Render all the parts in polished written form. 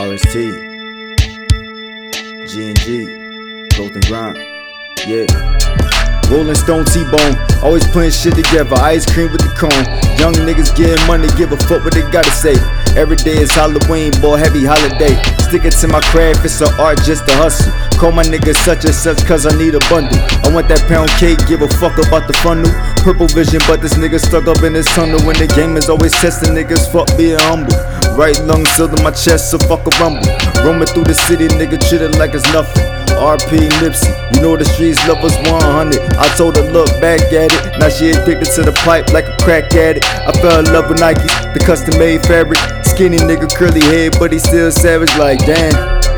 RST, G&G, Growth and Grind, yeah. Rolling Stone T-Bone, always putting shit together, ice cream with the cone. Young niggas getting money, give a fuck what they gotta say. Every day is Halloween, boy, heavy holiday. Sticking to my craft, it's an art just to hustle. Call my niggas such and such cause I need a bundle. I want that pound cake, give a fuck about the funnel. Purple vision, but this nigga stuck up in his tunnel. When the game is always testing niggas, fuck being humble. Right lung sealed in my chest, so fuck a rumble. Roaming through the city, nigga treat it like it's nothing. RP Nipsey, you know the streets love us 100. I told her look back at it, now she addicted to the pipe like a crack addict. I fell in love with Nikes, the custom made fabric. Skinny nigga, curly head, but he still savage like damn.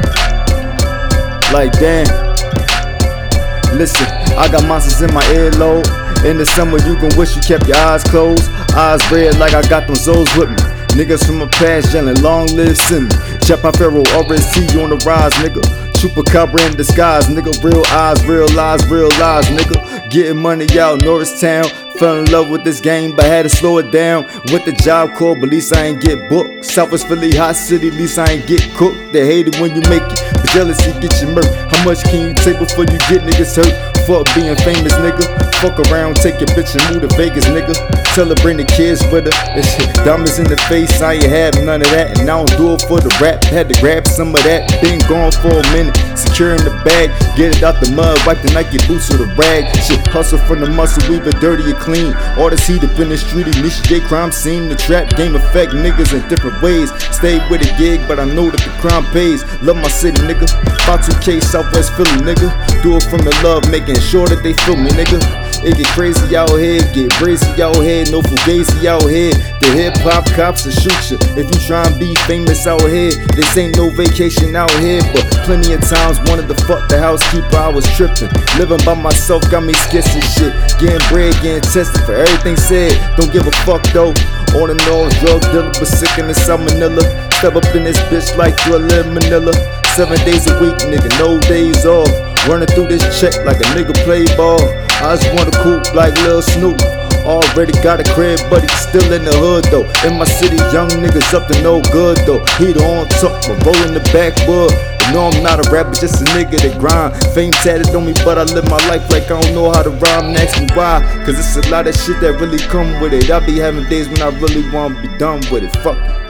Like damn. Listen, I got monsters in my earlobe. In the summer you gon' wish you kept your eyes closed. Eyes red like I got them Zoes with me. Niggas from my past yelling long live Simmy. Chop my Pharaoh, RST on the rise, nigga. Chupacabra in disguise, nigga. Real eyes, real lies, nigga. Getting money out Norristown. Fell in love with this game, but had to slow it down. Went the job call, but at least I ain't get booked. Southwest Philly, hot city, at least I ain't get cooked. They hate it when you make it, but jealousy get you murked. How much can you take before you get niggas hurt? Fuck being famous, nigga. Fuck around, take your bitch and move to Vegas, nigga. Tell her bring the kids with her. Diamonds in the face, I ain't have none of that. And I don't do it for the rap, had to grab some of that. Been gone for a minute, securing the bag. Get it out the mud, wipe the Nike boots with a rag. Shit, hustle from the muscle, weave it dirty or clean. All this heat up in the street, Nisha J crime scene. The trap game affect niggas in different ways. Stay with a gig, but I know that the crime pays. Love my city, nigga. 52K Southwest Philly, nigga. Do it from the love, making sure that they feel me, nigga. It get crazy out here, get crazy out here, no fugazi out here. The hip-hop cops will shoot you if you try and be famous out here. This ain't no vacation out here, but plenty of times wanted to fuck the housekeeper, I was tripping. Living by myself got me scared of shit. Getting bread, getting tested for everything said. Don't give a fuck though. On and on, drug dealer, but sick in the salmonella. Step up in this bitch like Thriller in Manila. 7 days a week, nigga, no days off. Running through this check like a nigga play ball. I just wanna coop like Lil Snoop. Already got a crib, but he's still in the hood though. In my city, young niggas up to no good though. Heat on top, but rolling the backwood. No, I'm not a rapper, just a nigga that grind. Fame tatted on me, but I live my life like I don't know how to rhyme. Ask me why, cause it's a lot of shit that really come with it. I be having days when I really wanna be done with it. Fuck it.